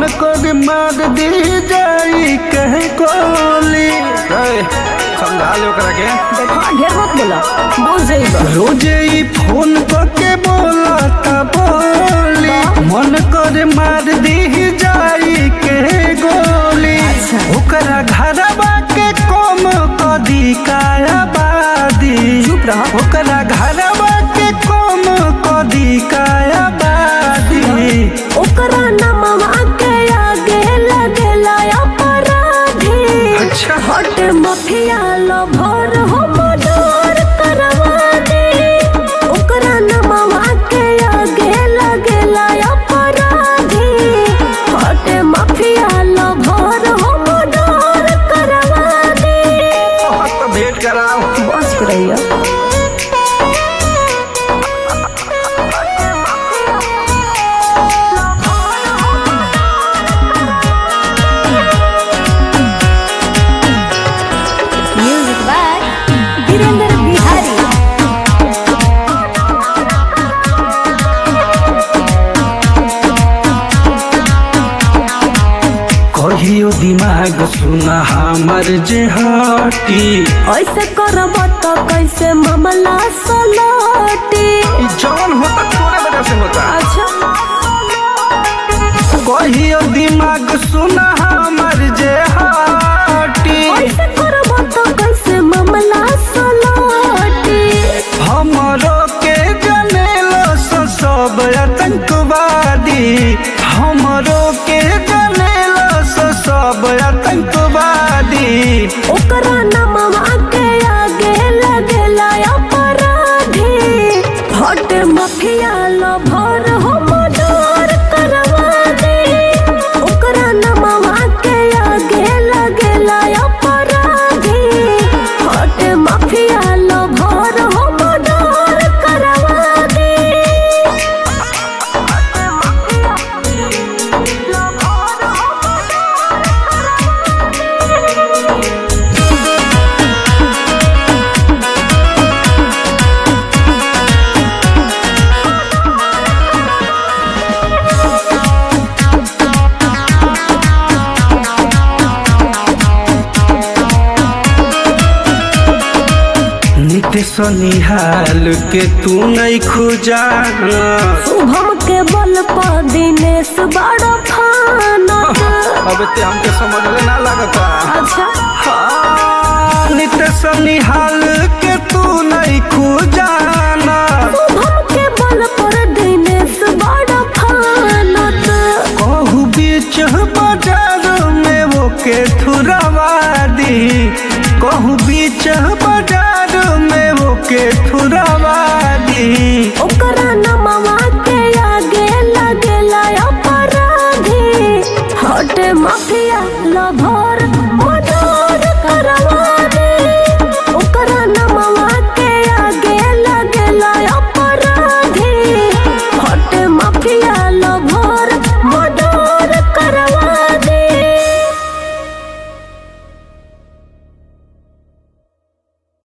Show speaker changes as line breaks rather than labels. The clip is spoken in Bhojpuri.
मन कर मार दी जाई कहे गोली। समझा लो करा के
देखो ढेर मत बोला बोल जाइबा।
रोजे ही फोन करके बोला था बोली मन कर मार दी जाई कहे गोली। ओकरा घरवा के कम कदी काया बादी।
चुप रह।
ओकरा घरवा के कम कदी काया बादी।
ओकरा नमवा के आगे लगेला अपराधी।
अच्छा
हट माफिया लभर हो मर्डर करवा दे। ओकरा नमवा के आगे लगेला अपराधी। हट माफिया लभर हो मर्डर करवा दे।
तो भेंट कराओ
बस रहिया। Music by Virendra Bihari.
कहियो दिमाग सुना हमर जे हटी।
ऐसे करब तो कैसे मामला सलटी।
जौन होता तोरे वजह से होता।
अच्छा
कहियो दिमाग सुना हमर जे हटी।
ऐसे करब तो कैसे मामला सलटी।
हमरो के जनेलो सब आतंकवादी। हमरो के जनेलो सब आतंकवादी।
ओकरा नमवा के आगे लगेला अपराधी। हट माफिया लभर हो मर्डर करवा दे। ओकरा नमवा के आगे लगेला अपराधी। हट माफिया लभर हो मर्डर करवा दे।
नीतीश निहाल के तू नहीं खुजाना।
शुभम के बल पर दिनेश बड़ा फाना।
अब ते हमके समझ में ना लगता।
अच्छा
नीतीश निहाल के तू नहीं खुजाना।
शुभम के बल पर दिनेश बड़ा फाना।
कहू बीच बाजार में वो के थुरावादी। कहू बीच बाजार में वो के थुरावादी।
ओकरा नमवा के आगे लगेला अपराधी। हट माफिया लभर